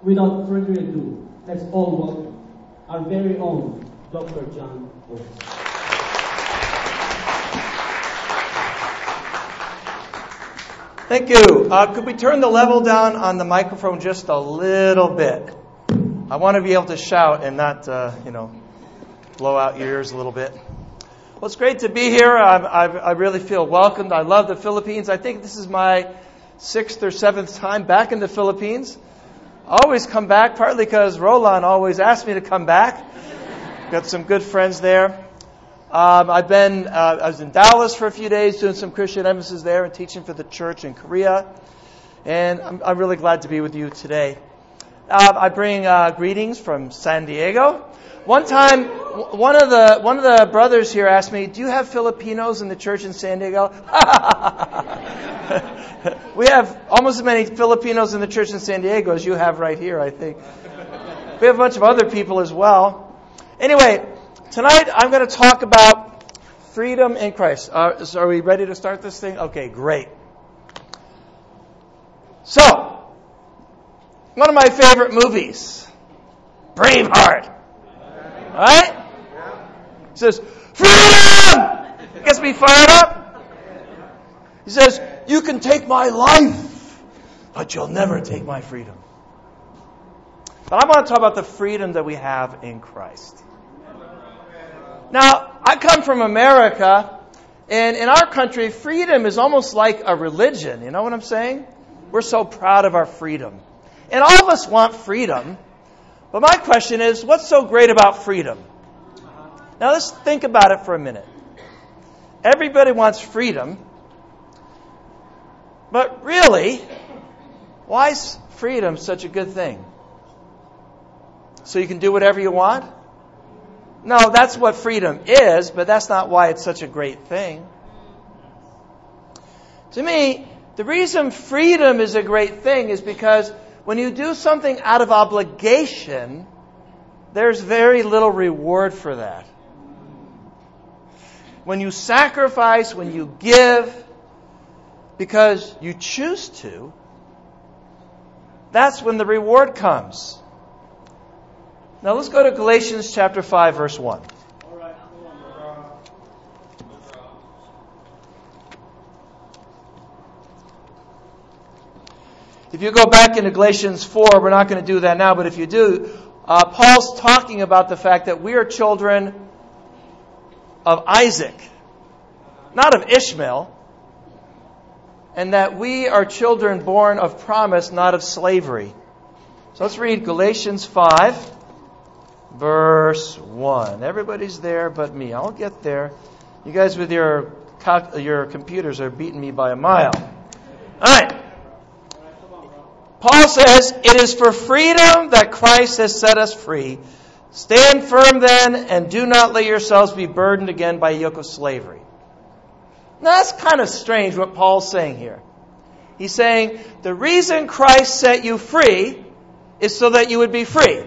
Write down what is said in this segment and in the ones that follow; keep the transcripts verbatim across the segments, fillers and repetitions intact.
without further ado, let's all welcome our very own Doctor John Oates. Thank you. Uh, could we turn the level down on the microphone just a little bit? I want to be able to shout and not, uh, you know, blow out your ears a little bit. Well, it's great to be here. I, I, I really feel welcomed. I love the Philippines. I think this is my sixth or seventh time back in the Philippines. I always come back, partly because Roland always asks me to come back. Got some good friends there. Um, I've been, uh, I was in Dallas for a few days doing some Christian emphasis there and teaching for the church in Korea. And I'm, I'm really glad to be with you today. Uh, I bring uh, greetings from San Diego. One time, one of the one of the brothers here asked me, "Do you have Filipinos in the church in San Diego?" We have almost as many Filipinos in the church in San Diego as you have right here, I think. We have a bunch of other people as well. Anyway, tonight I'm going to talk about freedom in Christ. Uh, so are we ready to start this thing? Okay, great. So, one of my favorite movies, Braveheart. All right? He says, freedom! Gets me fired up. He says, you can take my life, but you'll never take my freedom. But I want to talk about the freedom that we have in Christ. Now, I come from America, and in our country, freedom is almost like a religion. You know what I'm saying? We're so proud of our freedom. And all of us want freedom. But my question is, what's so great about freedom? Now let's think about it for a minute. Everybody wants freedom. But really, why is freedom such a good thing? So you can do whatever you want? No, that's what freedom is, but that's not why it's such a great thing. To me, the reason freedom is a great thing is because when you do something out of obligation, there's very little reward for that. When you sacrifice, when you give, because you choose to, that's when the reward comes. Now let's go to Galatians chapter five, verse one. If you go back into Galatians four, we're not going to do that now, but if you do, uh, Paul's talking about the fact that we are children of Isaac, not of Ishmael, and that we are children born of promise, not of slavery. So let's read Galatians five, verse one. Everybody's there but me. I'll get there. You guys with your your computers are beating me by a mile. All right. Paul says, it is for freedom that Christ has set us free. Stand firm then, and do not let yourselves be burdened again by a yoke of slavery. Now that's kind of strange what Paul's saying here. He's saying, the reason Christ set you free is so that you would be free.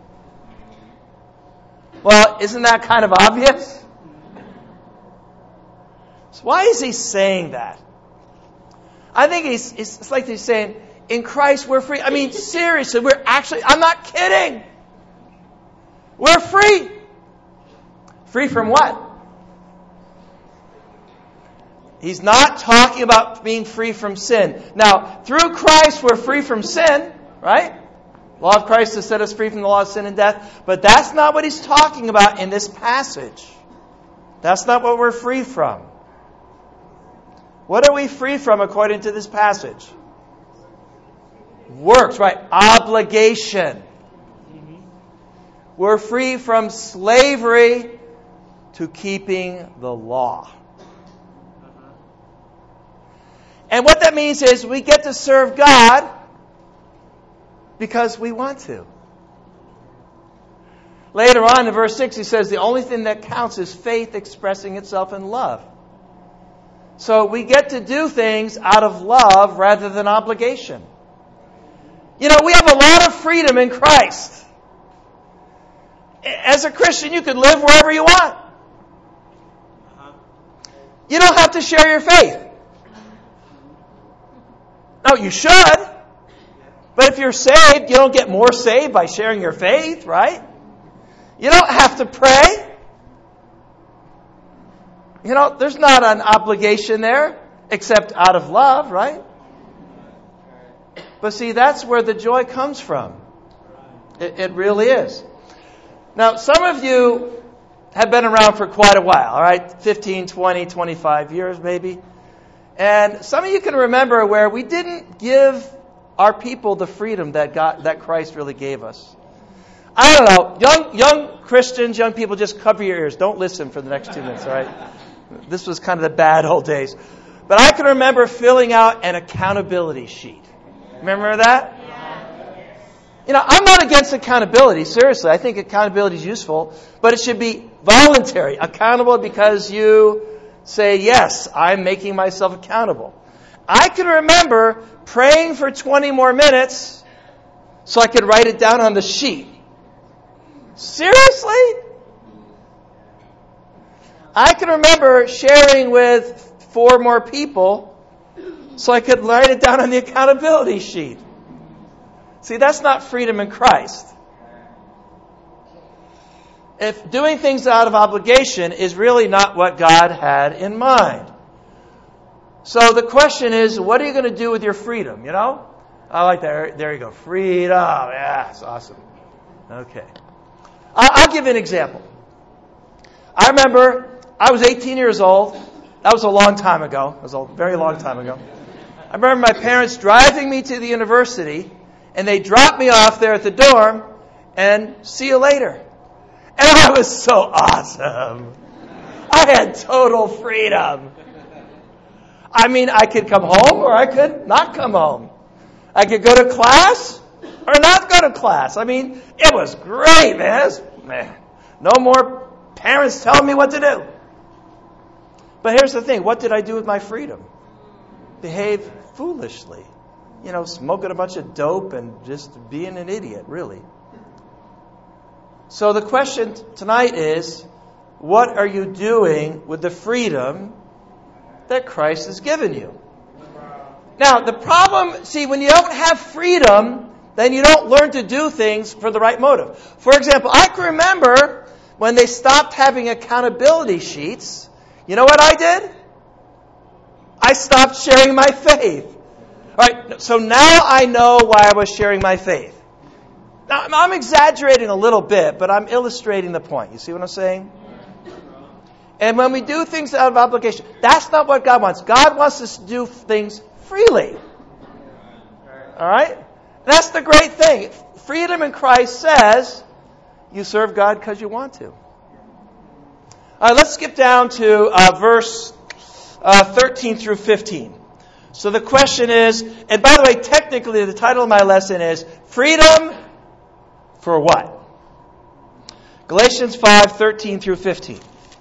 Well, isn't that kind of obvious? So why is he saying that? I think he's, it's like he's saying, in Christ, we're free. I mean, seriously, we're actually, I'm not kidding. We're free. Free from what? He's not talking about being free from sin. Now, through Christ, we're free from sin, right? Law of Christ has set us free from the law of sin and death. But that's not what he's talking about in this passage. That's not what we're free from. What are we free from according to this passage? Works, right? Obligation. We're free from slavery to keeping the law. And what that means is we get to serve God because we want to. Later on in verse six, he says the only thing that counts is faith expressing itself in love. So we get to do things out of love rather than obligation. You know, we have a lot of freedom in Christ. As a Christian, you can live wherever you want. You don't have to share your faith. No, you should. But if you're saved, you don't get more saved by sharing your faith, right? You don't have to pray. You know, there's not an obligation there, except out of love, right? But see, that's where the joy comes from. It, it really is. Now, some of you have been around for quite a while, all right? fifteen, twenty, twenty-five years maybe. And some of you can remember where we didn't give our people the freedom that God, that Christ really gave us. I don't know. Young, young Christians, young people, just cover your ears. Don't listen for the next two minutes, all right? This was kind of the bad old days. But I can remember filling out an accountability sheet. Remember that? You know, I'm not against accountability, seriously. I think accountability is useful, but it should be voluntary. Accountable because you say, yes, I'm making myself accountable. I can remember praying for twenty more minutes so I could write it down on the sheet. Seriously? I can remember sharing with four more people so I could write it down on the accountability sheet. See, that's not freedom in Christ. If doing things out of obligation is really not what God had in mind. So the question is, what are you going to do with your freedom, you know? I like that. There you go. Freedom. Yeah, that's awesome. Okay. I'll give you an example. I remember I was eighteen years old. That was a long time ago. It was a very long time ago. I remember my parents driving me to the university, and they dropped me off there at the dorm, and see you later. And I was so awesome. I had total freedom. I mean, I could come home or I could not come home. I could go to class or not go to class. I mean, it was great, man. It was, man. No more parents telling me what to do. But here's the thing. What did I do with my freedom? Behave foolishly. You know, smoking a bunch of dope and just being an idiot, really. So the question tonight is, what are you doing with the freedom that Christ has given you? Now, the problem, see, when you don't have freedom, then you don't learn to do things for the right motive. For example, I can remember when they stopped having accountability sheets, you know what I did? I stopped sharing my faith. All right, so now I know why I was sharing my faith. Now, I'm exaggerating a little bit, but I'm illustrating the point. You see what I'm saying? And when we do things out of obligation, that's not what God wants. God wants us to do things freely. All right? That's the great thing. Freedom in Christ says you serve God because you want to. All right, let's skip down to uh, verse uh, thirteen through fifteen. So the question is, and by the way, technically the title of my lesson is Freedom for what? Galatians five, thirteen through fifteen.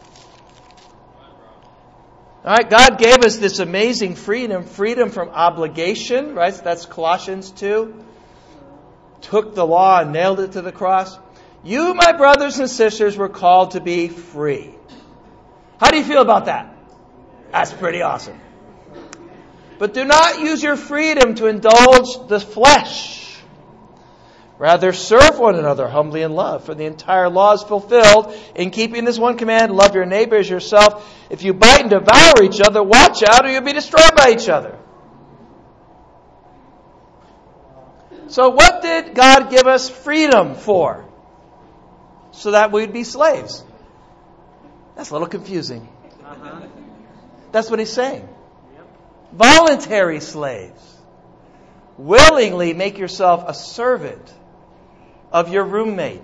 All right, God gave us this amazing freedom, freedom from obligation, right? That's Colossians two. Took the law and nailed it to the cross. You, my brothers and sisters, were called to be free. How do you feel about that? That's pretty awesome. But do not use your freedom to indulge the flesh. Rather, serve one another humbly in love. For the entire law is fulfilled in keeping this one command, love your neighbor as yourself. If you bite and devour each other, watch out or you'll be destroyed by each other. So what did God give us freedom for? So that we'd be slaves. That's a little confusing. Uh-huh. That's what he's saying. Yep. Voluntary slaves. Willingly make yourself a servant of your roommate.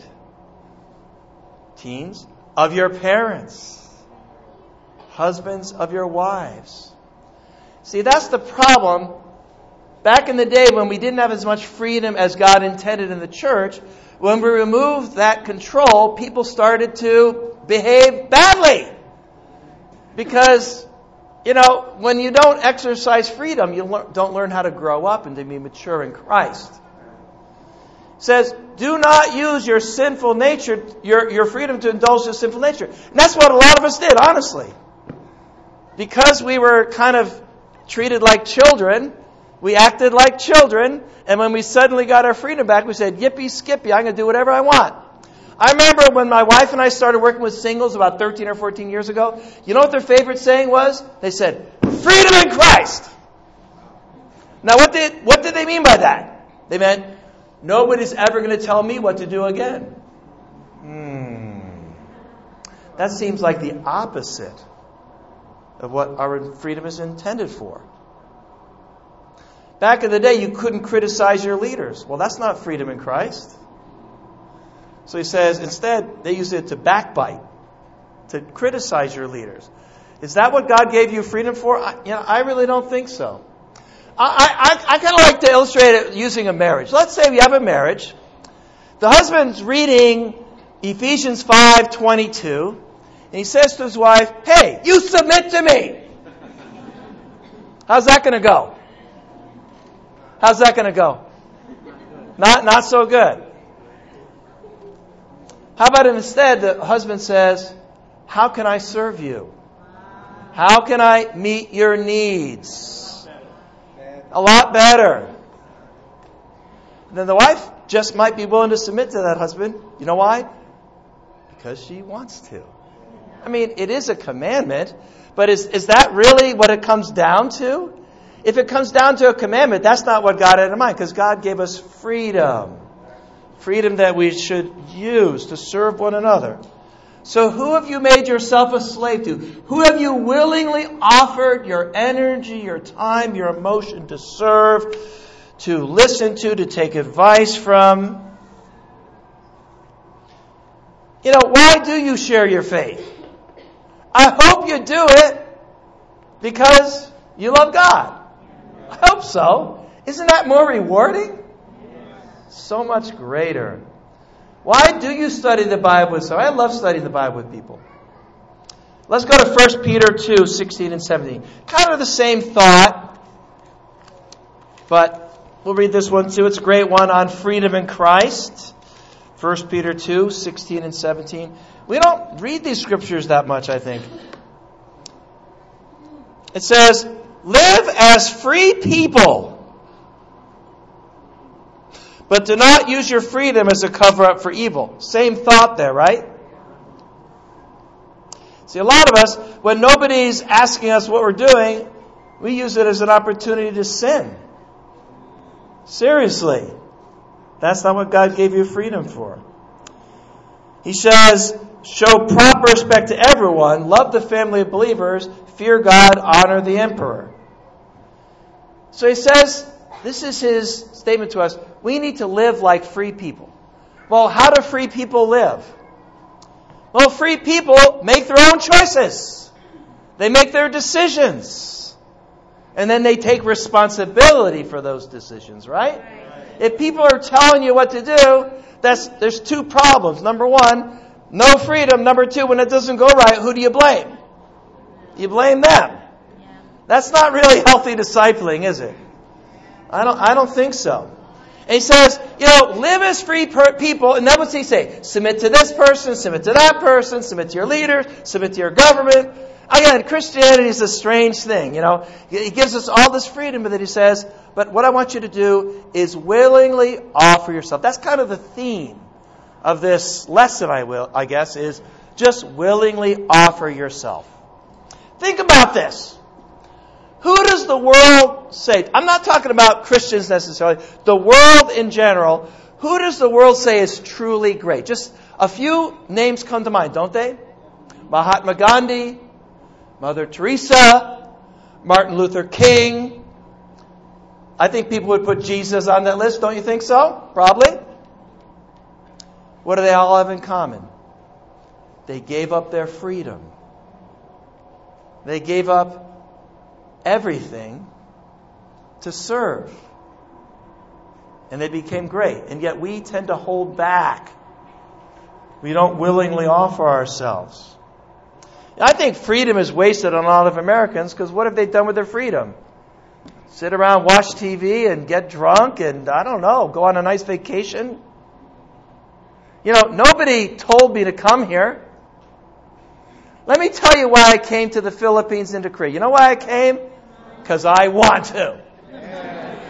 Teens, of your parents. Husbands, of your wives. See, that's the problem. Back in the day when we didn't have as much freedom as God intended in the church, when we removed that control, people started to behave badly. Because, you know, when you don't exercise freedom, you le- don't learn how to grow up and to be mature in Christ. It says, do not use your sinful nature, your, your freedom to indulge your sinful nature. And that's what a lot of us did, honestly. Because we were kind of treated like children, We acted like children, and when we suddenly got our freedom back, we said, yippee skippy, I'm going to do whatever I want. I remember when my wife and I started working with singles about thirteen or fourteen years ago, you know what their favorite saying was? They said, freedom in Christ. Now what did, what did they mean by that? They meant, nobody's ever going to tell me what to do again. Hmm. That seems like the opposite of what our freedom is intended for. Back in the day, you couldn't criticize your leaders. Well, that's not freedom in Christ. So he says, instead, they use it to backbite, to criticize your leaders. Is that what God gave you freedom for? I, you know, I really don't think so. I, I, I kind of like to illustrate it using a marriage. Let's say we have a marriage. The husband's reading Ephesians five twenty-two, and he says to his wife, hey, you submit to me. How's that going to go? How's that going to go? Not, not so good. How about instead the husband says, how can I serve you? How can I meet your needs? A lot better. And then the wife just might be willing to submit to that husband. You know why? Because she wants to. I mean, it is a commandment, but is, is that really what it comes down to? If it comes down to a commandment, that's not what God had in mind, because God gave us freedom. Freedom that we should use to serve one another. So who have you made yourself a slave to? Who have you willingly offered your energy, your time, your emotion to serve, to listen to, to take advice from? You know, why do you share your faith? I hope you do it because you love God. I hope so. Isn't that more rewarding? So much greater. Why do you study the Bible with so? I love studying the Bible with people. Let's go to First Peter two, sixteen and seventeen. Kind of the same thought, but we'll read this one too. It's a great one on freedom in Christ. First Peter two, sixteen and seventeen. We don't read these scriptures that much, I think. It says, live as free people, but do not use your freedom as a cover-up for evil. Same thought there, right? See, a lot of us, when nobody's asking us what we're doing, we use it as an opportunity to sin. Seriously. That's not what God gave you freedom for. He says, show proper respect to everyone, love the family of believers, fear God, honor the emperor. So he says, this is his statement to us, we need to live like free people. Well, how do free people live? Well, free people make their own choices. They make their decisions. And then they take responsibility for those decisions, right? If people are telling you what to do, that's there's two problems. Number one, no freedom. Number two, when it doesn't go right, who do you blame? You blame them. That's not really healthy discipling, is it? I don't I don't think so. And he says, you know, live as free per- people. And then what's he say? Submit to this person, submit to that person, submit to your leaders, submit to your government. Again, Christianity is a strange thing, you know. He gives us all this freedom, but then he says, but what I want you to do is willingly offer yourself. That's kind of the theme of this lesson, I will, I guess, is just willingly offer yourself. Think about this. Who does the world say? I'm not talking about Christians necessarily. The world in general. Who does the world say is truly great? Just a few names come to mind, don't they? Mahatma Gandhi, Mother Teresa, Martin Luther King. I think people would put Jesus on that list, don't you think so? Probably. What do they all have in common? They gave up their freedom. They gave up everything to serve. And they became great. And yet we tend to hold back. We don't willingly offer ourselves. I think freedom is wasted on a lot of Americans because what have they done with their freedom? Sit around, watch T V, and get drunk, and I don't know, go on a nice vacation. You know, nobody told me to come here. Let me tell you why I came to the Philippines and to Korea. You know why I came? Because I want to.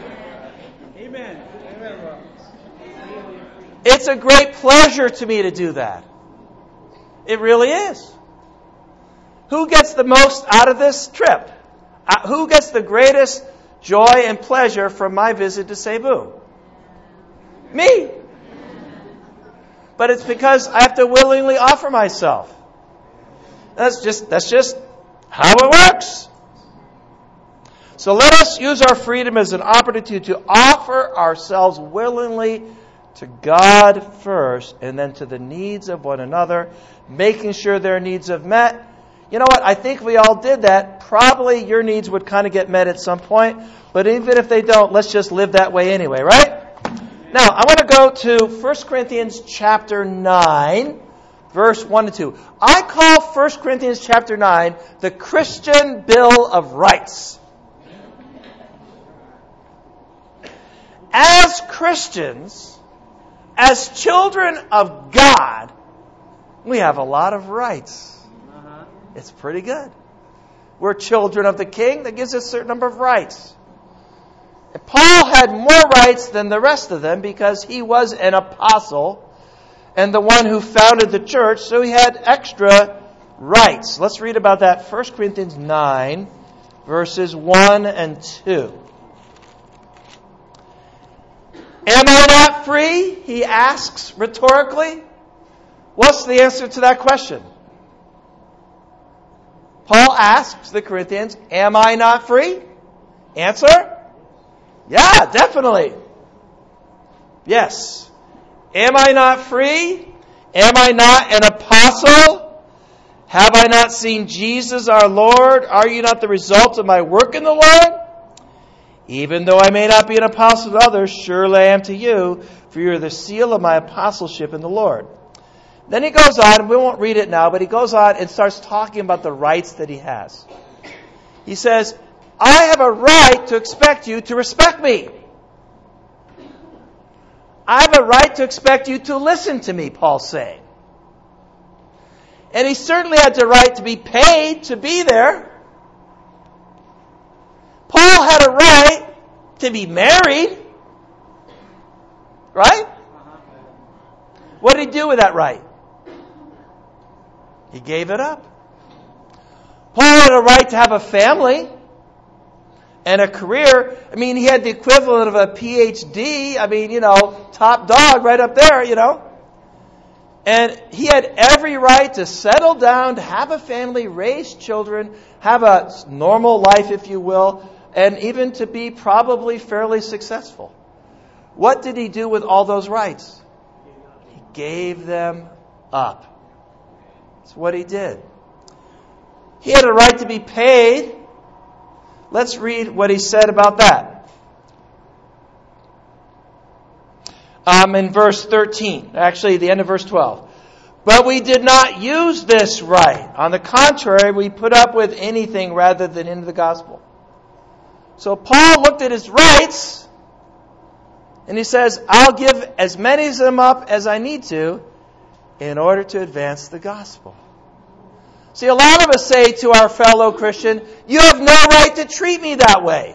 It's a great pleasure to me to do that. It really is. Who gets the most out of this trip? Uh, who gets the greatest joy and pleasure from my visit to Cebu? Me. But it's because I have to willingly offer myself. That's just that's just how it works. So let us use our freedom as an opportunity to offer ourselves willingly to God first and then to the needs of one another, making sure their needs are met. You know what? I think we all did that. Probably your needs would kind of get met at some point. But even if they don't, let's just live that way anyway, right? Now, I want to go to First Corinthians chapter nine, verse one to two. I call First Corinthians chapter nine the Christian Bill of Rights. As Christians, as children of God, we have a lot of rights. It's pretty good. We're children of the King. That gives us a certain number of rights. And Paul had more rights than the rest of them because he was an apostle and the one who founded the church, so he had extra rights. Let's read about that. First Corinthians nine, verses one and two. Am I not free? He asks rhetorically. What's the answer to that question? Paul asks the Corinthians, am I not free? Answer? Yeah, definitely. Yes. Am I not free? Am I not an apostle? Have I not seen Jesus our Lord? Are you not the result of my work in the Lord? Even though I may not be an apostle to others, surely I am to you, for you are the seal of my apostleship in the Lord. Then he goes on, we won't read it now, but he goes on and starts talking about the rights that he has. He says, I have a right to expect you to respect me. I have a right to expect you to listen to me, Paul's saying. And he certainly had the right to be paid to be there. Paul had a right to be married. Right? What did he do with that right? He gave it up. Paul had a right to have a family and a career. I mean, he had the equivalent of a P H D. I mean, you know, top dog right up there, you know. And he had every right to settle down, to have a family, raise children, have a normal life, if you will, and even to be probably fairly successful. What did he do with all those rights? He gave them up. That's what he did. He had a right to be paid. Let's read what he said about that. Um, in verse thirteen, actually the end of verse twelve. But we did not use this right. On the contrary, we put up with anything rather than into the gospel. So Paul looked at his rights and he says, I'll give as many of them up as I need to in order to advance the gospel. See, a lot of us say to our fellow Christian, you have no right to treat me that way.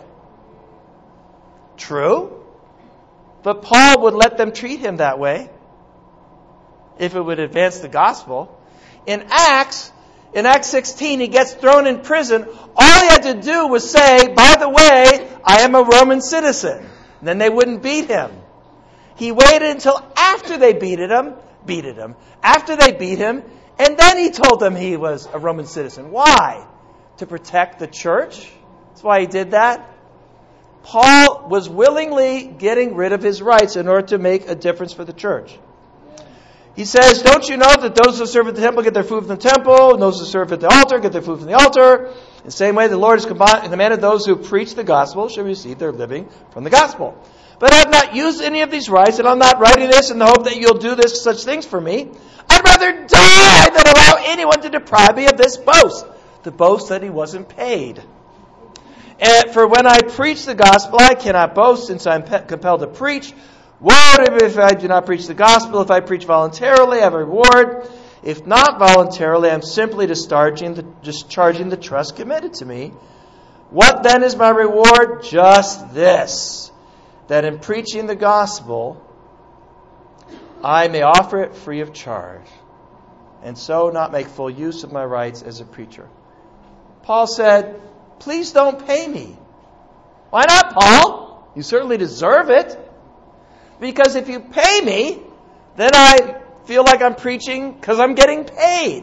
True. But Paul would let them treat him that way if it would advance the gospel. In Acts, in Acts sixteen, he gets thrown in prison. All he had to do was say, by the way, I am a Roman citizen. And then they wouldn't beat him. He waited until after they beat him, beat him, after they beat him, and then he told them he was a Roman citizen. Why? To protect the church. That's why he did that. Paul was willingly getting rid of his rights in order to make a difference for the church. He says, don't you know that those who serve at the temple get their food from the temple, and those who serve at the altar get their food from the altar? In the same way, the Lord has commanded those who preach the gospel shall receive their living from the gospel. But I have not used any of these rights, and I'm not writing this in the hope that you'll do this such things for me. I'd rather die than allow anyone to deprive me of this boast. The boast that he wasn't paid. And for when I preach the gospel, I cannot boast, since I'm pe- compelled to preach. Woe to me if I do not preach the gospel. If I preach voluntarily, I have a reward. If not voluntarily, I'm simply discharging the, discharging the trust committed to me. What then is my reward? Just this, that in preaching the gospel, I may offer it free of charge, and so not make full use of my rights as a preacher. Paul said, please don't pay me. Why not, Paul? You certainly deserve it. Because if you pay me, then I feel like I'm preaching because I'm getting paid.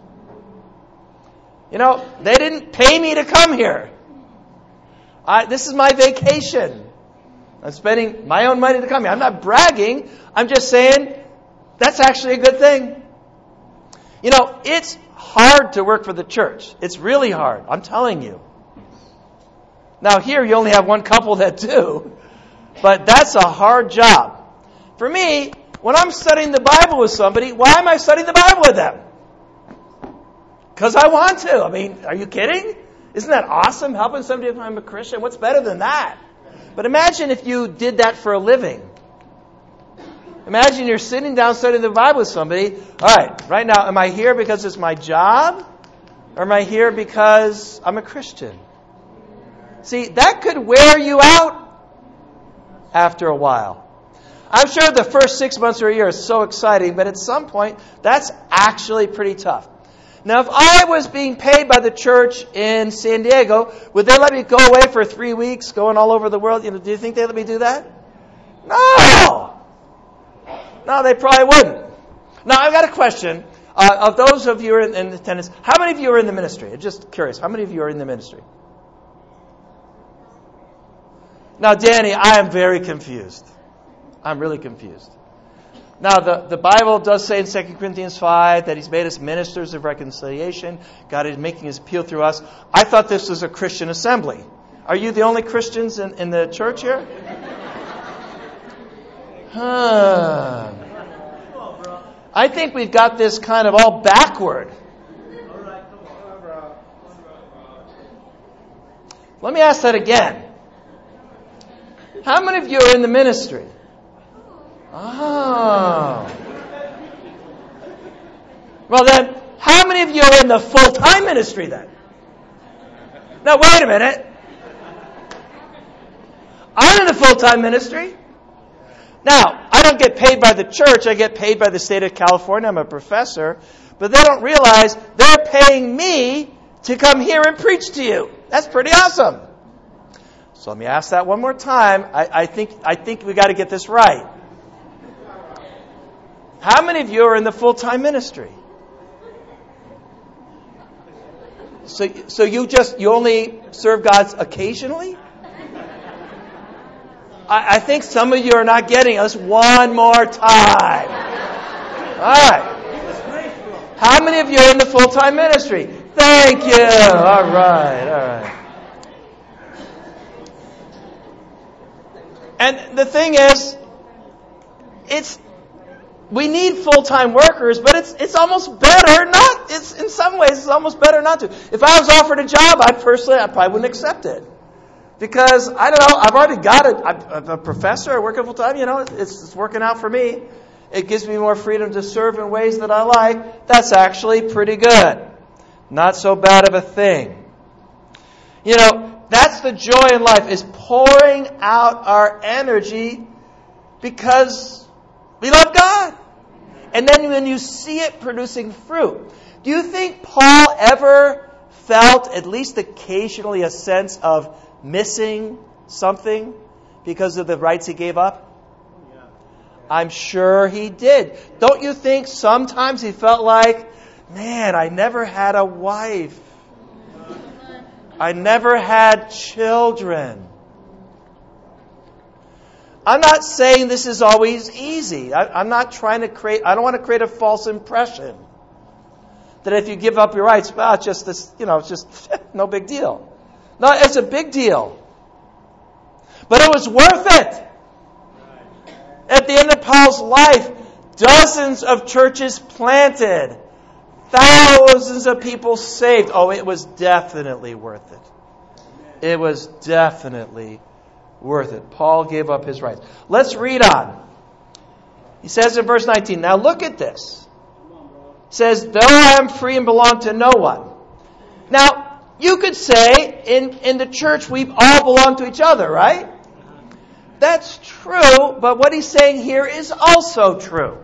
You know, they didn't pay me to come here. I, this is my vacation. I'm spending my own money to come here. I'm not bragging. I'm just saying that's actually a good thing. You know, it's hard to work for the church. It's really hard. I'm telling you. Now here you only have one couple that do. But that's a hard job. For me, when I'm studying the Bible with somebody, why am I studying the Bible with them? Because I want to. I mean, are you kidding? Isn't that awesome? Helping somebody become a Christian? What's better than that? But imagine if you did that for a living. Imagine you're sitting down studying the Bible with somebody. All right, right now, am I here because it's my job? Or am I here because I'm a Christian? See, that could wear you out after a while. I'm sure the first six months or a year is so exciting, but at some point, that's actually pretty tough. Now, if I was being paid by the church in San Diego, would they let me go away for three weeks, going all over the world? You know, do you think they'd let me do that? No! No, they probably wouldn't. Now, I've got a question. Uh, of those of you who are in, in attendance, how many of you are in the ministry? I'm just curious. How many of you are in the ministry? Now, Danny, I am very confused. I'm really confused. Now, the, the Bible does say in Second Corinthians five that He's made us ministers of reconciliation. God is making His appeal through us. I thought this was a Christian assembly. Are you the only Christians in, in the church here? Huh. I think we've got this kind of all backward. Let me ask that again. How many of you are in the ministry? Oh. Well then, how many of you are in the full-time ministry then? Now wait a minute. I'm in the full-time ministry. Now, I don't get paid by the church. I get paid by the state of California. I'm a professor. But they don't realize they're paying me to come here and preach to you. That's pretty awesome. So let me ask that one more time. I, I think I think we got to get this right. How many of you are in the full-time ministry? So, so you just you only serve God occasionally? I, I think some of you are not getting us one more time. All right. How many of you are in the full-time ministry? Thank you. All right. All right. And the thing is, it's we need full-time workers, but it's it's almost better not. It's in some ways it's almost better not to. If I was offered a job, I personally I probably wouldn't accept it because I don't know. I've already got it. I'm a professor. I work full time. You know, it's, it's working out for me. It gives me more freedom to serve in ways that I like. That's actually pretty good. Not so bad of a thing. You know, that's the joy in life, is pouring out our energy because we love God. And then when you see it producing fruit, do you think Paul ever felt, at least occasionally, a sense of missing something because of the rights he gave up? Yeah. I'm sure he did. Don't you think sometimes he felt like, man, I never had a wife. I never had children. I'm not saying this is always easy. I, I'm not trying to create, I don't want to create a false impression that if you give up your rights, well, it's just this, you know, it's just no big deal. No, it's a big deal. But it was worth it. At the end of Paul's life, dozens of churches planted. Thousands of people saved. Oh, it was definitely worth it. It was definitely worth it. Paul gave up his rights. Let's read on. He says in verse nineteen, now look at this. It says, though I am free and belong to no one. Now, you could say in, in the church we all belong to each other, right? That's true, but what he's saying here is also true.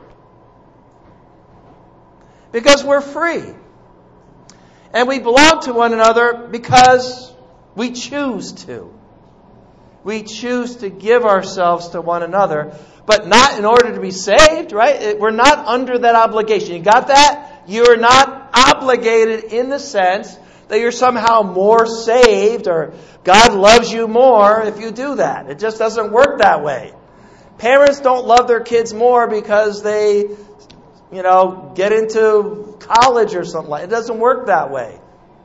Because we're free. And we belong to one another because we choose to. We choose to give ourselves to one another, but not in order to be saved, right? We're not under that obligation. You got that? You're not obligated in the sense that you're somehow more saved or God loves you more if you do that. It just doesn't work that way. Parents don't love their kids more because they, you know, get into college or something like that. It doesn't work that way.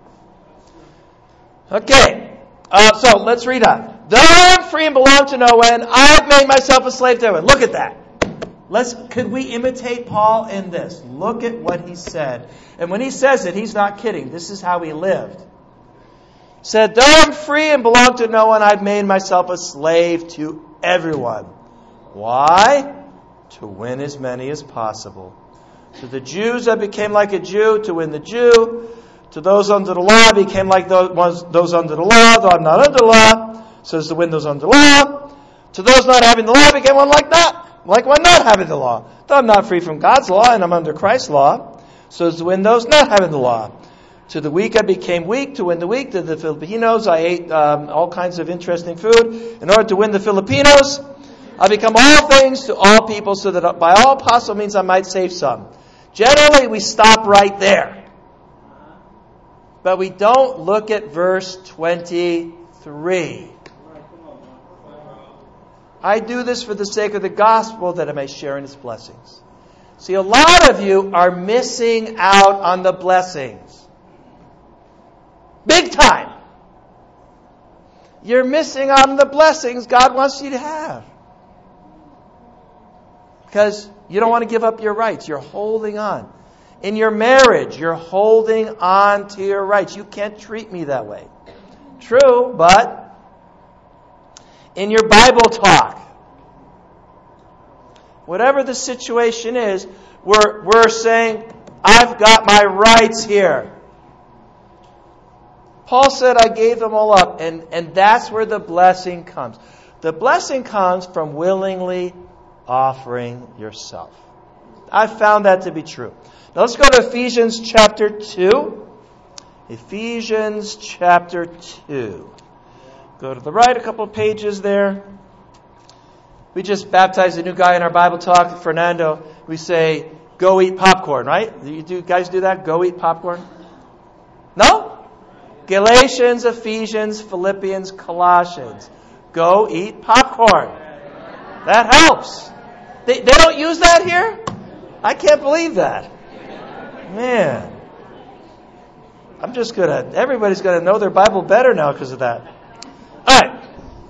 Okay, uh, so let's read on. Though I am free and belong to no one, I've made myself a slave to everyone. Look at that. Let's, could we imitate Paul in this? Look at what he said. And when he says it, he's not kidding. This is how he lived. He said, though I'm free and belong to no one, I've made myself a slave to everyone. Why? To win as many as possible. To the Jews I became like a Jew to win the Jew. To those under the law I became like those, those under the law, though I'm not under the law, so as to win those under the law. To those not having the law I became one like not, like one not having the law. Though I'm not free from God's law and I'm under Christ's law, so as to win those not having the law. To the weak I became weak to win the weak. To the Filipinos I ate um, all kinds of interesting food in order to win the Filipinos. I become all things to all people so that by all possible means I might save some. Generally we stop right there. But we don't look at verse twenty-three. I do this for the sake of the gospel that I may share in its blessings. See, a lot of you are missing out on the blessings. Big time. You're missing out on the blessings God wants you to have. Because you don't want to give up your rights. You're holding on. In your marriage, you're holding on to your rights. You can't treat me that way. True, but in your Bible talk, whatever the situation is, we're, we're saying, I've got my rights here. Paul said, I gave them all up. And, and that's where the blessing comes. The blessing comes from willingly offering yourself. I've found that to be true. Now let's go to Ephesians chapter two. Ephesians chapter two. Go to the right a couple of pages there. We just baptized a new guy in our Bible talk, Fernando. We say, go eat popcorn, right? You do, guys do that? Go eat popcorn? No? Galatians, Ephesians, Philippians, Colossians. Go eat popcorn. That helps. They, they don't use that here? I can't believe that. Man. I'm just going to, everybody's going to know their Bible better now because of that. All right.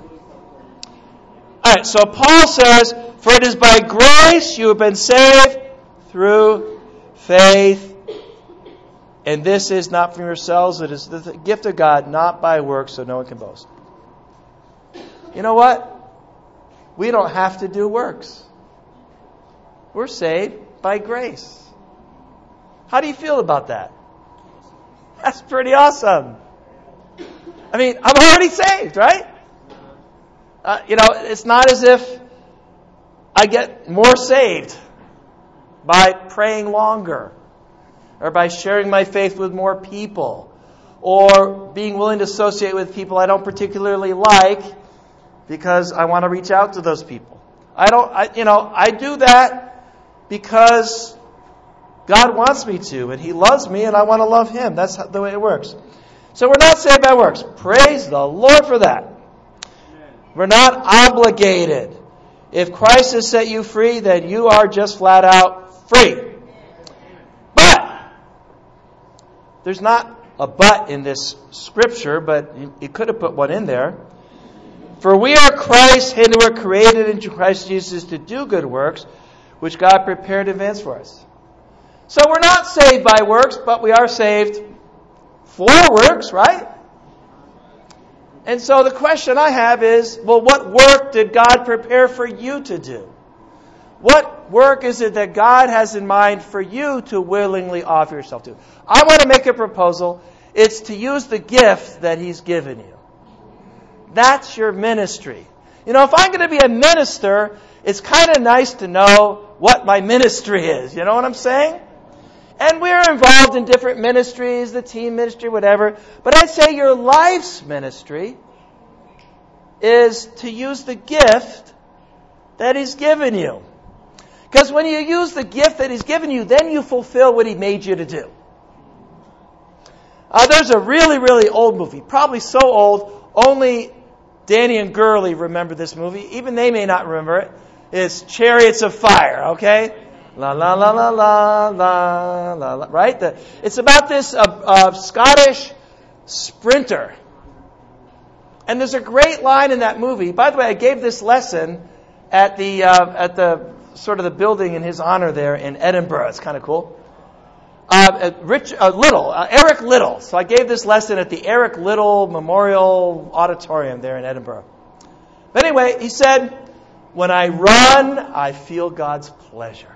All right, so Paul says, for it is by grace you have been saved through faith. And this is not from yourselves, it is the gift of God, not by works, so no one can boast. You know what? We don't have to do works. We're saved by grace. How do you feel about that? That's pretty awesome. I mean, I'm already saved, right? Uh, you know, it's not as if I get more saved by praying longer or by sharing my faith with more people or being willing to associate with people I don't particularly like because I want to reach out to those people. I don't, I, you know, I do that because God wants me to, and He loves me, and I want to love Him. That's the way it works. So we're not saved by works. Praise the Lord for that. We're not obligated. If Christ has set you free, then you are just flat out free. But there's not a but in this scripture, but you could have put one in there. For we are Christ, and who are created in Christ Jesus to do good works, which God prepared in advance for us. So we're not saved by works, but we are saved for works, right? And so the question I have is, well, what work did God prepare for you to do? What work is it that God has in mind for you to willingly offer yourself to? I want to make a proposal. It's to use the gift that He's given you. That's your ministry. You know, if I'm going to be a minister, it's kind of nice to know what my ministry is. You know what I'm saying? And we're involved in different ministries, the team ministry, whatever. But I'd say your life's ministry is to use the gift that He's given you. Because when you use the gift that He's given you, then you fulfill what He made you to do. Uh, there's a really, really old movie, probably so old, only Danny and Gurley remember this movie. Even they may not remember it. It's Chariots of Fire, okay? La la la la la la la la. Right? The, it's about this uh, uh, Scottish sprinter. And there's a great line in that movie. By the way, I gave this lesson at the uh, at the sort of the building in his honor there in Edinburgh. It's kind of cool. Uh, Rich uh, Little, uh, Eric Little. So I gave this lesson at the Eric Little Memorial Auditorium there in Edinburgh. But anyway, he said, "When I run, I feel God's pleasure."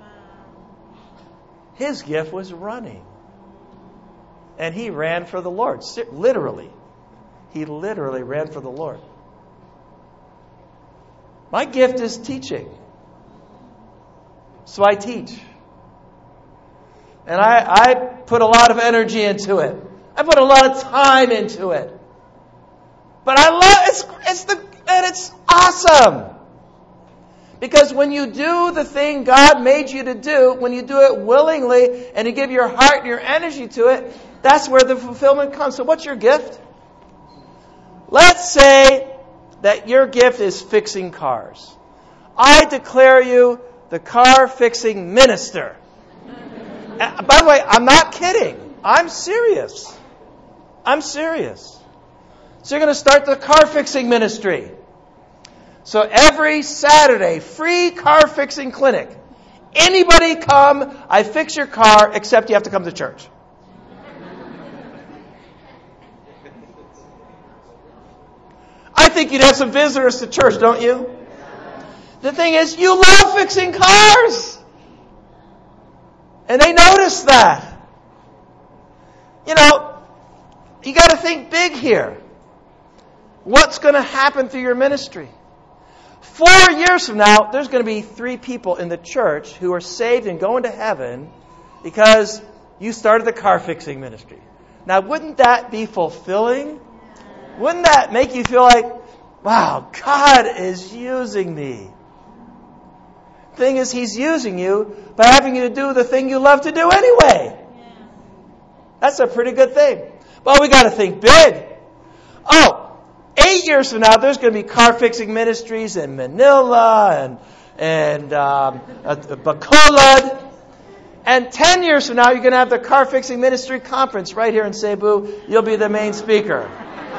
His gift was running. And he ran for the Lord. Literally. He literally ran for the Lord. My gift is teaching. So I teach. And I, I put a lot of energy into it. I put a lot of time into it. But I love it's it's the and it's awesome. Because when you do the thing God made you to do, when you do it willingly and you give your heart and your energy to it, that's where the fulfillment comes. So what's your gift? Let's say that your gift is fixing cars. I declare you the car fixing minister. Uh, by the way, I'm not kidding. I'm serious. I'm serious. So you're going to start the car fixing ministry. So every Saturday, free car fixing clinic. Anybody come, I fix your car, except you have to come to church. I think you'd have some visitors to church, don't you? The thing is, you love fixing cars. And they notice that. You know, you got to think big here. What's going to happen through your ministry? Four years from now, there's going to be three people in the church who are saved and going to heaven because you started the car fixing ministry. Now, wouldn't that be fulfilling? Wouldn't that make you feel like, wow, God is using me? Thing is, He's using you by having you to do the thing you love to do anyway. That's a pretty good thing. But we got to think big. Oh, eight years from now, there's going to be car fixing ministries in Manila and and um, Bacolod. And ten years from now, you're going to have the car fixing ministry conference right here in Cebu. You'll be the main speaker.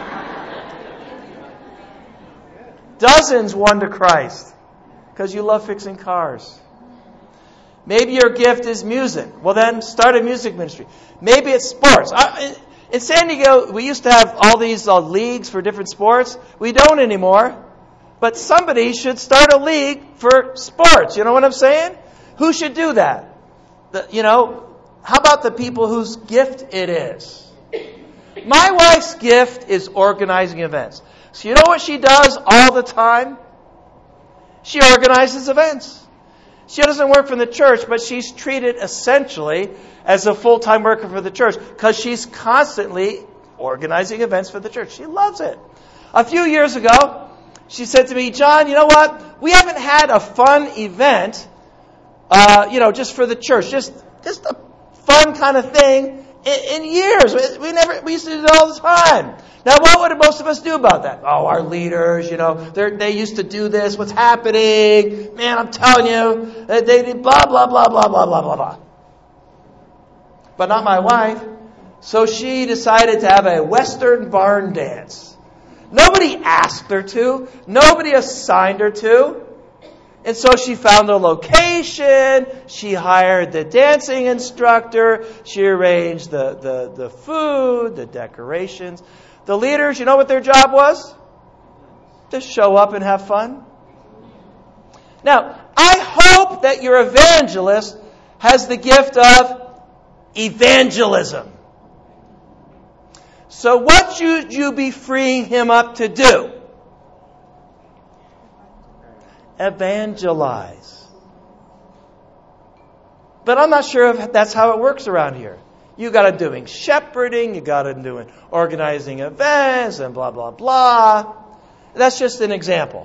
Dozens won to Christ because you love fixing cars. Maybe your gift is music. Well, then start a music ministry. Maybe it's sports. I, in San Diego, we used to have all these uh, leagues for different sports. We don't anymore. But somebody should start a league for sports. You know what I'm saying? Who should do that? The, you know, how about the people whose gift it is? My wife's gift is organizing events. So you know what she does all the time? She organizes events. She doesn't work for the church, but she's treated essentially as a full-time worker for the church because she's constantly organizing events for the church. She loves it. A few years ago, she said to me, "John, you know what? We haven't had a fun event, uh, you know, just for the church, just just a fun kind of thing in, in years. We never we used to do it all the time." Now, what would most of us do about that? Oh, our leaders, you know, they they used to do this. What's happening? Man, I'm telling you, they did blah, blah, blah, blah, blah, blah, blah, blah. But not my wife. So she decided to have a Western barn dance. Nobody asked her to. Nobody assigned her to. And so she found a location. She hired the dancing instructor. She arranged the, the, the food, the decorations. The leaders, you know what their job was? To show up and have fun. Now, I hope that your evangelist has the gift of evangelism. So what should you be freeing him up to do? evangelize. But I'm not sure if that's how it works around here. You got to doing shepherding, you got to doing organizing events, and blah, blah, blah. That's just an example.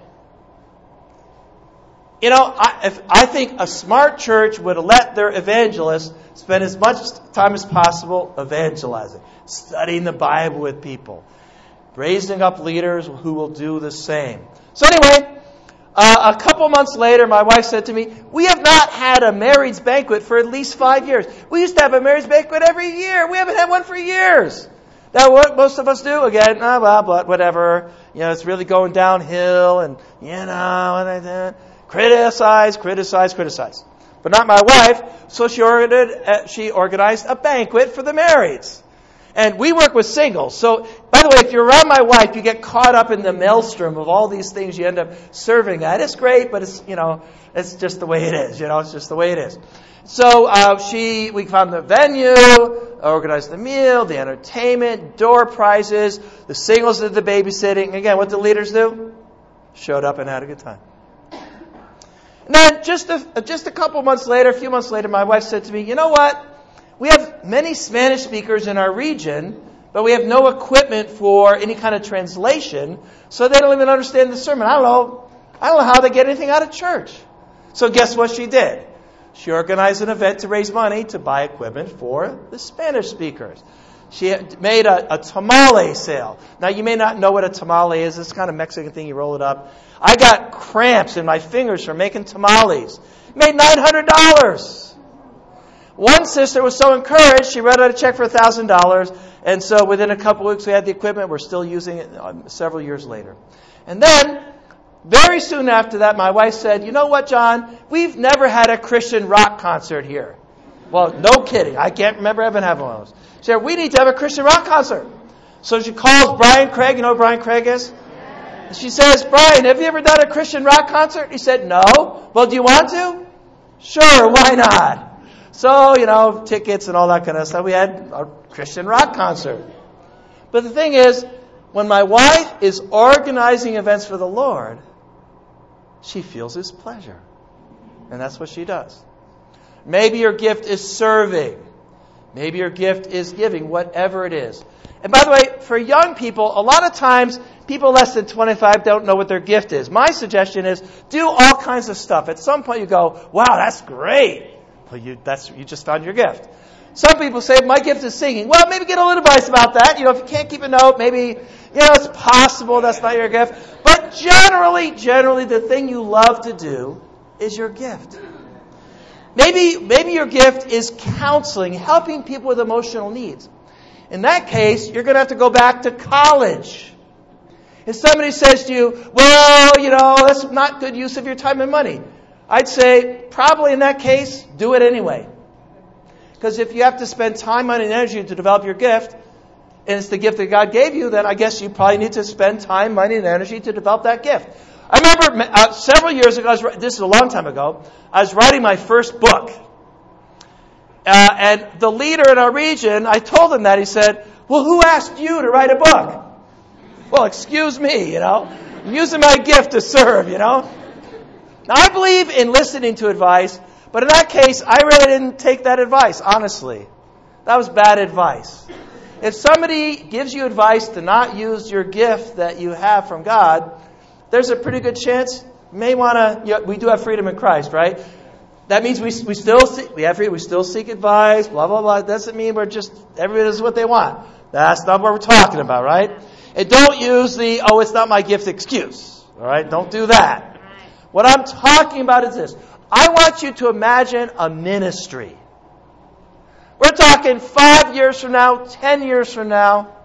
You know, I, if, I think a smart church would let their evangelists spend as much time as possible evangelizing, studying the Bible with people, raising up leaders who will do the same. So anyway, uh, a couple months later, my wife said to me, we have not had a marriage banquet for at least five years. We used to have a marriage banquet every year. We haven't had one for years. Now, what most of us do, again, blah, blah, blah, whatever. You know, it's really going downhill, and, you know, and uh, criticize, criticize, criticize. But not my wife, so she organized, she organized a banquet for the marrieds. And we work with singles. So, by the way, if you're around my wife, you get caught up in the maelstrom of all these things you end up serving at. It's great, but it's, you know, it's just the way it is. You know, it's just the way it is. So, uh, she, we found the venue, organized the meal, the entertainment, door prizes, the singles did the babysitting. Again, what did the leaders do? Showed up and had a good time. And then, just a, just a couple months later, a few months later, my wife said to me, you know what? We have many Spanish speakers in our region, but we have no equipment for any kind of translation, so they don't even understand the sermon. I don't know. I don't know how they get anything out of church. So guess what she did? She organized an event to raise money to buy equipment for the Spanish speakers. She made a, a tamale sale. Now, you may not know what a tamale is. It's kind of Mexican thing. You roll it up. I got cramps in my fingers from making tamales. Made nine hundred dollars. One sister was so encouraged, she wrote out a check for one thousand dollars. And so within a couple weeks, we had the equipment. We're still using it um, several years later. And then, very soon after that, my wife said, you know what, John? We've never had a Christian rock concert here. Well, no kidding. I can't remember ever having one of those. She said, we need to have a Christian rock concert. So she calls Brian Craig. You know who Brian Craig is? And she says, Brian, have you ever done a Christian rock concert? He said, no. Well, do you want to? Sure, why not? So, you know, tickets and all that kind of stuff. We had a Christian rock concert. But the thing is, when my wife is organizing events for the Lord, she feels His pleasure. And that's what she does. Maybe your gift is serving. Maybe your gift is giving, whatever it is. And by the way, for young people, a lot of times, people less than twenty-five don't know what their gift is. My suggestion is, do all kinds of stuff. At some point you go, wow, that's great. Well, you, that's, you just found your gift. Some people say, my gift is singing. Well, maybe get a little advice about that. You know, if you can't keep a note, maybe, you know, it's possible that's not your gift. But generally, generally, the thing you love to do is your gift. Maybe, maybe your gift is counseling, helping people with emotional needs. In that case, you're going to have to go back to college. If somebody says to you, well, you know, that's not good use of your time and money, I'd say, probably in that case, do it anyway. Because if you have to spend time, money, and energy to develop your gift, and it's the gift that God gave you, then I guess you probably need to spend time, money, and energy to develop that gift. I remember uh, several years ago, I was, this is a long time ago, I was writing my first book. Uh, and the leader in our region, I told him that. He said, well, who asked you to write a book? Well, excuse me, you know. I'm using my gift to serve, you know. Now, I believe in listening to advice, but in that case, I really didn't take that advice, honestly. That was bad advice. If somebody gives you advice to not use your gift that you have from God, there's a pretty good chance you may want to, you know, we do have freedom in Christ, right? That means we we still seek, we have freedom, we still seek advice, blah, blah, blah. It doesn't mean we're just, everybody does what they want. That's not what we're talking about, right? And don't use the, oh, it's not my gift excuse. All right? Don't do that. What I'm talking about is this. I want you to imagine a ministry. We're talking five years from now, ten years from now.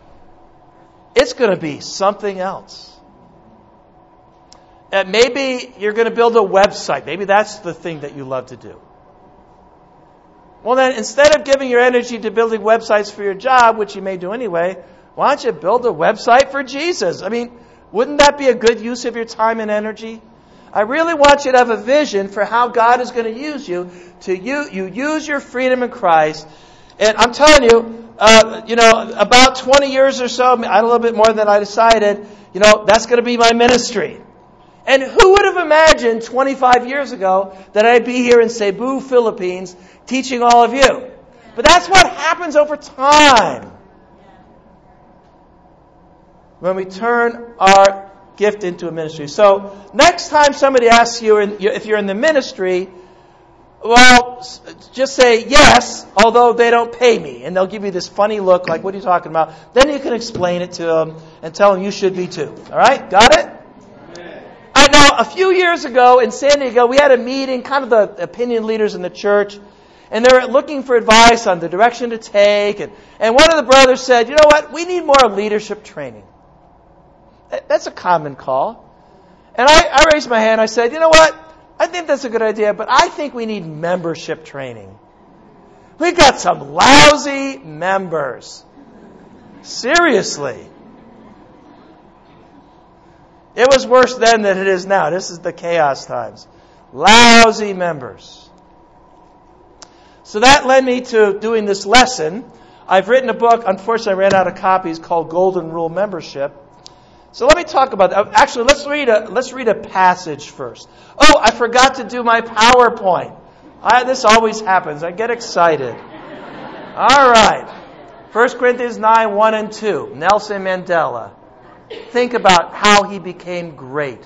It's going to be something else. And maybe you're going to build a website. Maybe that's the thing that you love to do. Well, then, instead of giving your energy to building websites for your job, which you may do anyway, why don't you build a website for Jesus? I mean, wouldn't that be a good use of your time and energy? I really want you to have a vision for how God is going to use you to you, you use your freedom in Christ. And I'm telling you, uh, you know, about twenty years or so, a little bit more than I decided, you know, that's going to be my ministry. And who would have imagined twenty-five years ago that I'd be here in Cebu, Philippines, teaching all of you? But that's what happens over time. When we turn our gift into a ministry. So next time somebody asks you if you're in the ministry, well, just say yes, although they don't pay me. And they'll give you this funny look like, what are you talking about? Then you can explain it to them and tell them you should be too. All right? Got it? I know a few years ago in San Diego, we had a meeting, kind of the opinion leaders in the church, and they were looking for advice on the direction to take. And, and one of the brothers said, you know what? We need more leadership training. That's a common call. And I, I raised my hand. I said, you know what? I think that's a good idea, but I think we need membership training. We've got some lousy members. Seriously. It was worse then than it is now. This is the chaos times. Lousy members. So that led me to doing this lesson. I've written a book. Unfortunately, I ran out of copies called Golden Rule Membership. So let me talk about that. Actually, let's read a let's read a passage first. Oh, I forgot to do my PowerPoint. I, this always happens. I get excited. All right. First Corinthians nine, one and two. Nelson Mandela. Think about how he became great.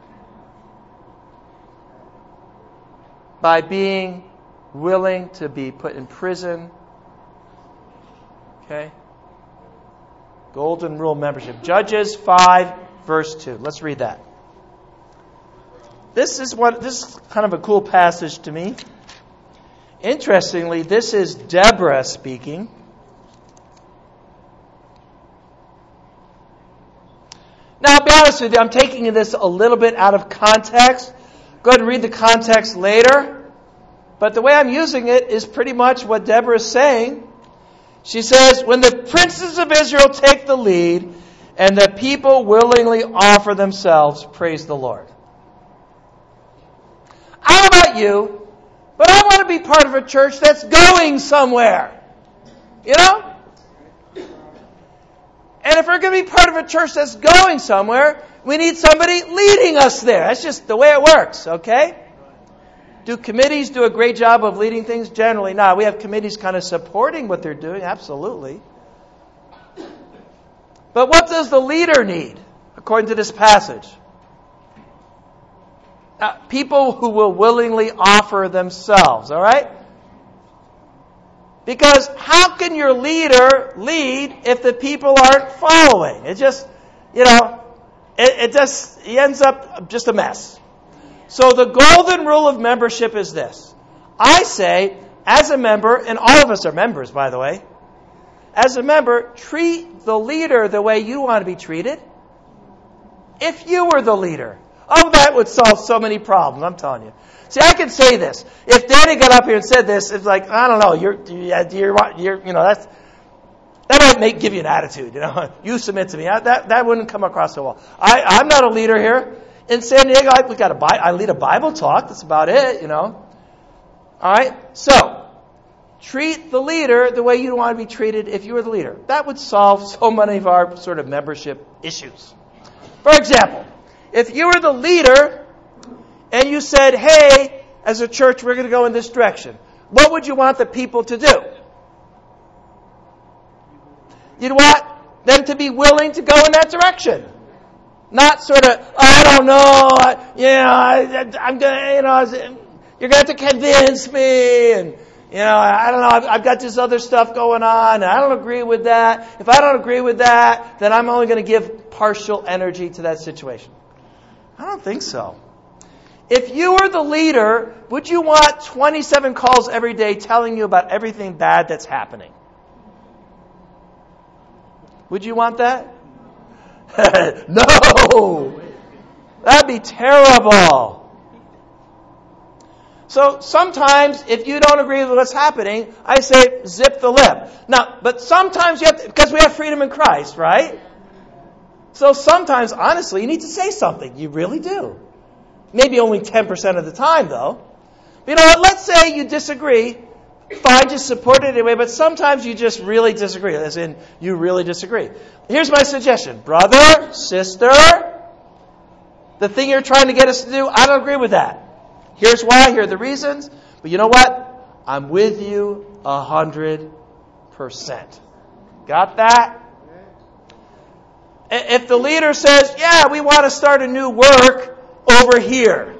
By being willing to be put in prison. Okay? Golden Rule membership. Judges five, verse two. Let's read that. This is what this is kind of a cool passage to me. Interestingly, this is Deborah speaking. Now, I'll be honest with you, I'm taking this a little bit out of context. Go ahead and read the context later. But the way I'm using it is pretty much what Deborah is saying. She says, when the princes of Israel take the lead and the people willingly offer themselves, praise the Lord. I don't know about you, but I want to be part of a church that's going somewhere. You know? And if we're going to be part of a church that's going somewhere, we need somebody leading us there. That's just the way it works, okay? Do committees do a great job of leading things? Generally not. We have committees kind of supporting what they're doing, absolutely. But what does the leader need, according to this passage? Uh, people who will willingly offer themselves, all right? Because how can your leader lead if the people aren't following? It just, you know, it, it just it ends up just a mess. So the golden rule of membership is this. I say, as a member, and all of us are members, by the way, as a member, treat the leader the way you want to be treated. If you were the leader, oh, that would solve so many problems, I'm telling you. See, I can say this. If Danny got up here and said this, it's like, I don't know, you're, you're, you're you know, that's, that might make, give you an attitude, you know. You submit to me. I, that, that wouldn't come across so well. I, I'm not a leader here. In San Diego, I, we got a, I lead a Bible talk. That's about it, you know. All right? So, treat the leader the way you want to be treated if you were the leader. That would solve so many of our sort of membership issues. For example, if you were the leader and you said, hey, as a church, we're going to go in this direction, what would you want the people to do? You'd want them to be willing to go in that direction. Not sort of, oh, I don't know, I, you know, I, I'm gonna, you know, you're gonna have to convince me, and you know, I don't know, I've, I've got this other stuff going on, and I don't agree with that. If I don't agree with that, then I'm only going to give partial energy to that situation. I don't think so. If you were the leader, would you want twenty-seven calls every day telling you about everything bad that's happening? Would you want that? No! That'd be terrible. So sometimes, if you don't agree with what's happening, I say zip the lip. Now, but sometimes you have to, because we have freedom in Christ, right? So sometimes, honestly, you need to say something. You really do. Maybe only ten percent of the time, though. But you know what? Let's say you disagree. Fine, just support it anyway, but sometimes you just really disagree. As in, you really disagree. Here's my suggestion. Brother, sister, the thing you're trying to get us to do, I don't agree with that. Here's why, here are the reasons. But you know what? I'm with you a hundred percent. Got that? If the leader says, yeah, we want to start a new work over here,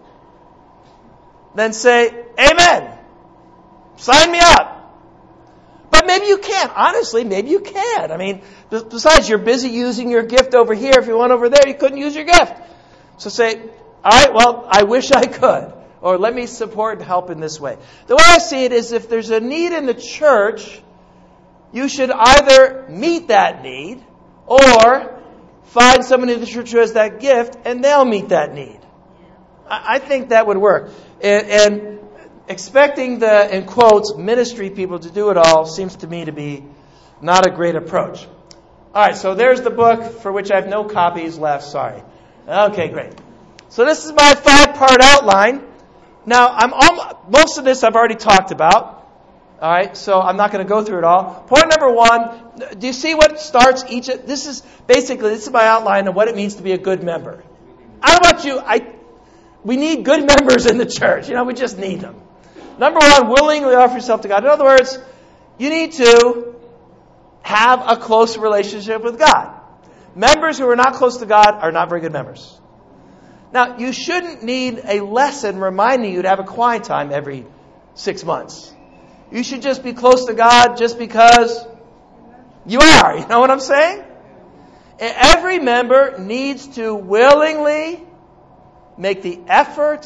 then say, amen. Sign me up. But maybe you can't. Honestly, maybe you can. I mean, besides, you're busy using your gift over here. If you went over there, you couldn't use your gift. So say, all right, well, I wish I could. Or let me support and help in this way. The way I see it is if there's a need in the church, you should either meet that need or find somebody in the church who has that gift and they'll meet that need. I think that would work. And, and expecting the, in quotes, ministry people to do it all seems to me to be not a great approach. All right, so there's the book for which I have no copies left. Sorry. Okay, great. So this is my five-part outline. Now, I'm almost, most of this I've already talked about. All right, so I'm not going to go through it all. Point number one, do you see what starts each? This is basically, this is my outline of what it means to be a good member. I don't know about you. I, we need good members in the church. You know, we just need them. Number one, willingly offer yourself to God. In other words, you need to have a close relationship with God. Members who are not close to God are not very good members. Now, you shouldn't need a lesson reminding you to have a quiet time every six months. You should just be close to God just because you are. You know what I'm saying? And every member needs to willingly make the effort,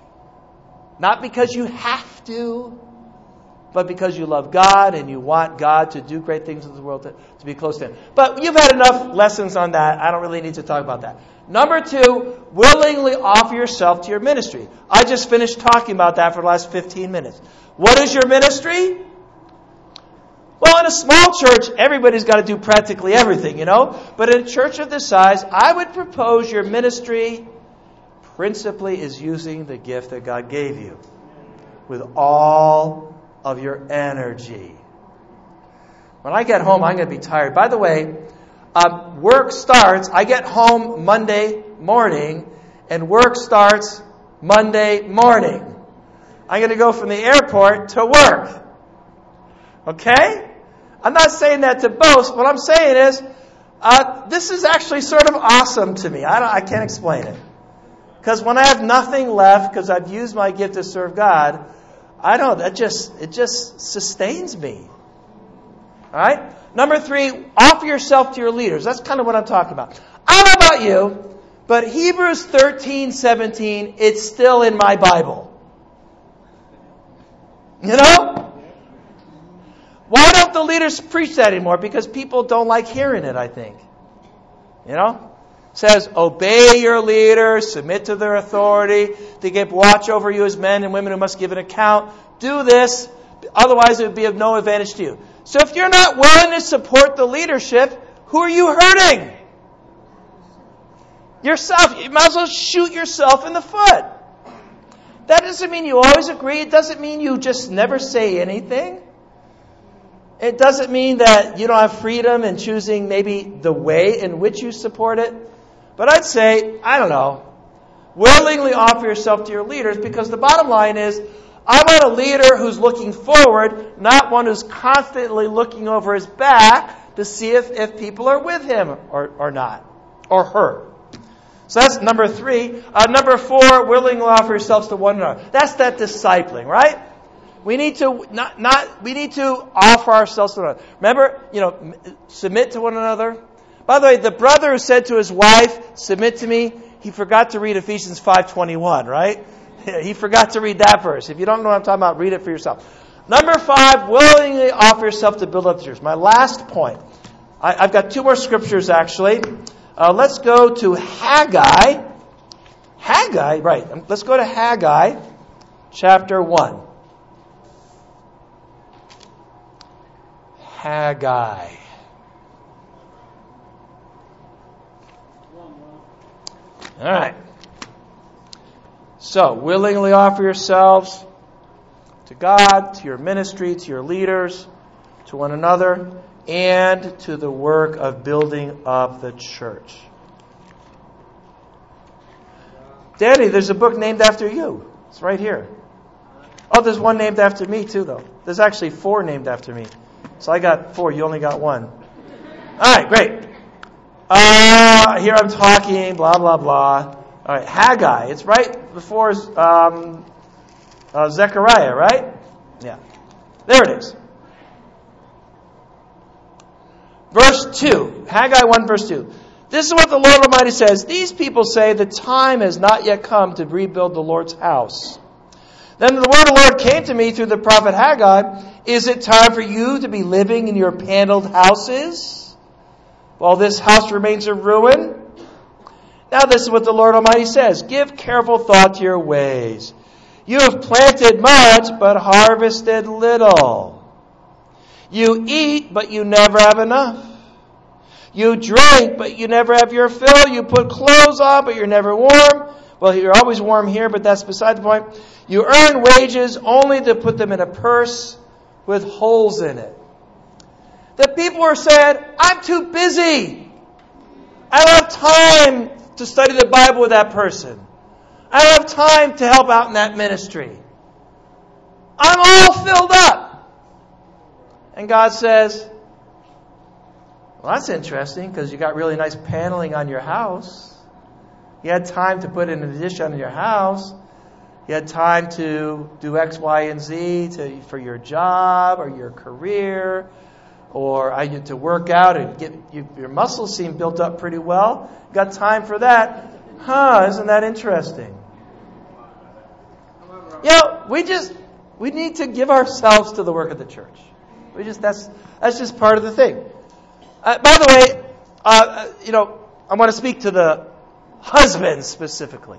not because you have to, but because you love God and you want God to do great things in the world to, to be close to Him. But you've had enough lessons on that. I don't really need to talk about that. Number two, willingly offer yourself to your ministry. I just finished talking about that for the last fifteen minutes. What is your ministry? Well, in a small church, everybody's got to do practically everything, you know. But in a church of this size, I would propose your ministry principally is using the gift that God gave you with all of your energy. When I get home, I'm going to be tired. By the way, uh, work starts, I get home Monday morning, and work starts Monday morning. I'm going to go from the airport to work. Okay? I'm not saying that to boast. What I'm saying is, uh, this is actually sort of awesome to me. I, don't, I can't explain it. Because when I have nothing left, because I've used my gift to serve God, I don't, that just, it just sustains me. Alright? Number three, offer yourself to your leaders. That's kind of what I'm talking about. I don't know about you, but Hebrews thirteen seventeen, it's still in my Bible. You know? Why don't the leaders preach that anymore? Because people don't like hearing it, I think. You know? It says, obey your leaders, submit to their authority, they give watch over you as men and women who must give an account. Do this, otherwise it would be of no advantage to you. So if you're not willing to support the leadership, who are you hurting? Yourself. You might as well shoot yourself in the foot. That doesn't mean you always agree. It doesn't mean you just never say anything. It doesn't mean that you don't have freedom in choosing maybe the way in which you support it. But I'd say, I don't know, willingly offer yourself to your leaders, because the bottom line is, I want a leader who's looking forward, not one who's constantly looking over his back to see if, if people are with him or, or not, or her. So that's number three. Uh, number four, willingly offer yourselves to one another. That's that discipling, right? We need to not, not we need to offer ourselves to one another. Remember, you know, submit to one another. By the way, the brother who said to his wife, "Submit to me," he forgot to read Ephesians five twenty-one, right? He forgot to read that verse. If you don't know what I'm talking about, read it for yourself. Number five, willingly offer yourself to build up the church. My last point. I, I've got two more scriptures actually. Uh, let's go to Haggai. Haggai, right. Let's go to Haggai, chapter one. Haggai. All right. So, willingly offer yourselves to God, to your ministry, to your leaders, to one another, and to the work of building up the church. Danny, there's a book named after you. It's right here. Oh, there's one named after me too, though. There's actually four named after me. So I got four. You only got one. All right, great. Uh, here I'm talking, blah, blah, blah. All right, Haggai. It's right before um, uh, Zechariah, right? Yeah. There it is. Verse two. Haggai one, verse two. This is what the Lord Almighty says. These people say the time has not yet come to rebuild the Lord's house. Then the word of the Lord came to me through the prophet Haggai. Is it time for you to be living in your paneled houses while this house remains a ruin? Now this is what the Lord Almighty says. Give careful thought to your ways. You have planted much, but harvested little. You eat, but you never have enough. You drink, but you never have your fill. You put clothes on, but you're never warm. Well, you're always warm here, but that's beside the point. You earn wages only to put them in a purse with holes in it. The people are saying, I'm too busy. I don't have time to study the Bible with that person. I don't have time to help out in that ministry. I'm all filled up. And God says, well, that's interesting because you got really nice paneling on your house. You had time to put in an addition on your house. You had time to do X, Y, and Z to, for your job or your career, or I to work out and get you, your muscles seem built up pretty well. Got time for that? Huh? Isn't that interesting? You know, we just we need to give ourselves to the work of the church. We just that's that's just part of the thing. Uh, by the way, uh, you know, I want to speak to the husbands specifically.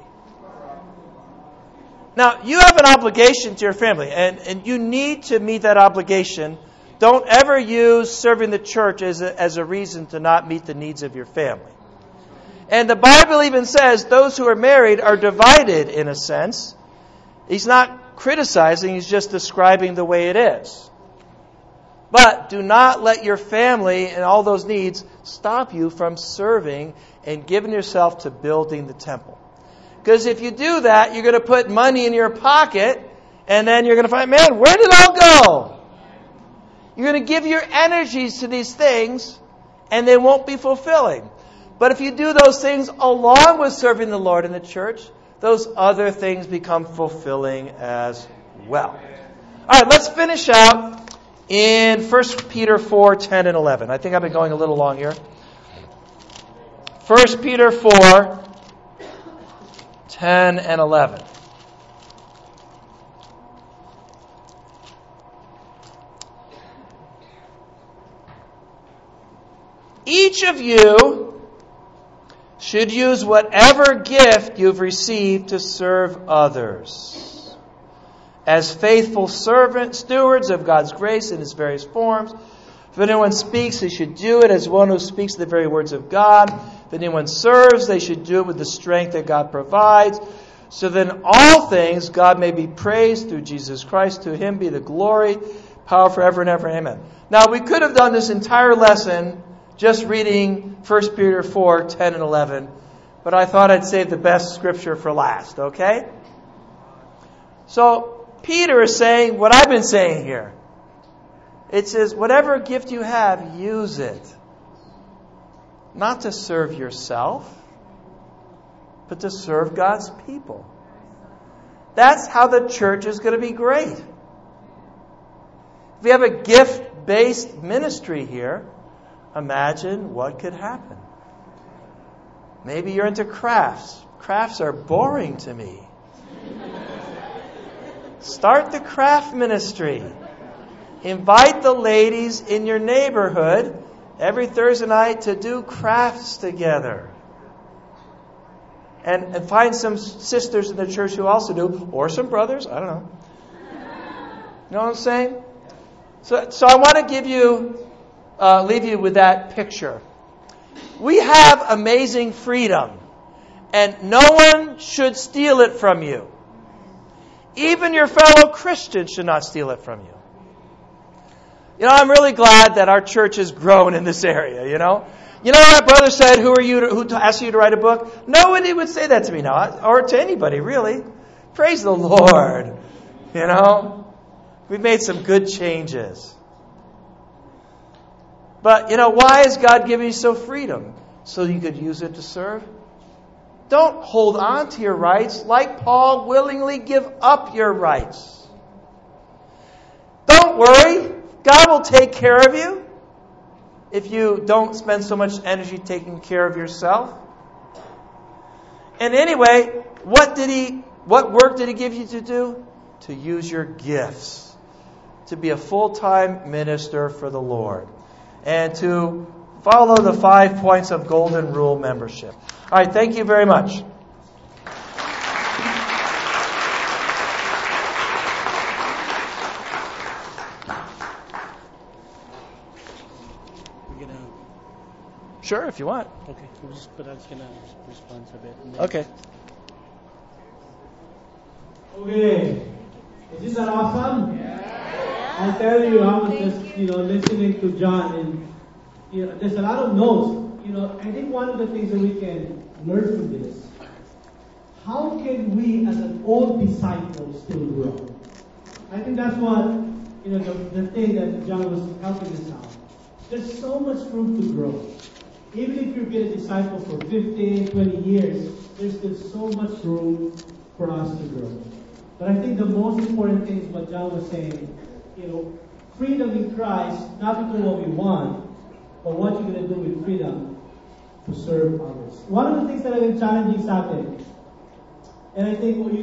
Now, you have an obligation to your family, and, and you need to meet that obligation. Don't ever use serving the church as a, as a reason to not meet the needs of your family. And the Bible even says those who are married are divided in a sense. He's not criticizing, he's just describing the way it is. But do not let your family and all those needs stop you from serving and giving yourself to building the temple. Because if you do that, you're going to put money in your pocket, and then you're going to find, man, where did it all go? You're going to give your energies to these things, and they won't be fulfilling. But if you do those things along with serving the Lord in the church, those other things become fulfilling as well. All right, let's finish out in First Peter four, ten, and eleven. I think I've been going a little long here. First Peter four, ten, and eleven. Each of you should use whatever gift you've received to serve others as faithful servant stewards of God's grace in its various forms. If anyone speaks, they should do it as one who speaks the very words of God. If anyone serves, they should do it with the strength that God provides. So that in all things God may be praised through Jesus Christ. To Him be the glory, power forever and ever. Amen. Now we could have done this entire lesson just reading First Peter four, ten, and eleven. But I thought I'd save the best scripture for last, okay? So Peter is saying what I've been saying here. It says, whatever gift you have, use it. Not to serve yourself, but to serve God's people. That's how the church is going to be great. If we have a gift-based ministry here, imagine what could happen. Maybe you're into crafts. Crafts are boring to me. Start the craft ministry. Invite the ladies in your neighborhood every Thursday night to do crafts together. And, and find some sisters in the church who also do, or some brothers, I don't know. You know what I'm saying? So, so I want to give you, uh, leave you with that picture. We have amazing freedom, and no one should steal it from you. Even your fellow Christians should not steal it from you. You know, I'm really glad that our church has grown in this area, you know. You know what brother said, who are you to, who asked you to write a book? Nobody would say that to me now, or to anybody, really. Praise the Lord. You know? We've made some good changes. But, you know, why is God giving you so freedom? So you could use it to serve? Don't hold on to your rights. Like Paul, willingly give up your rights. Don't worry. God will take care of you if you don't spend so much energy taking care of yourself. And anyway, what did he, what work did he give you to do? To use your gifts. To be a full-time minister for the Lord. And to follow the five points of Golden Rule membership. All right, thank you very much. We're gonna. Sure, if you want. Okay, we'll just, but I was gonna respond to a bit. and then- Okay. Okay. Is that awesome? Yeah. I tell you, I was just, you know, listening to John, and you know, there's a lot of notes. You know, I think one of the things that we can learn from this, how can we as an old disciple still grow? I think that's what, you know, the, the thing that John was helping us out. There's so much room to grow. Even if you've been a disciple for fifteen, twenty years, there's still so much room for us to grow. But I think the most important thing is what John was saying, you know, freedom in Christ, not to do what we want, but what you're going to do with freedom to serve others. One of the things that I've been challenging sa atin, and I think what you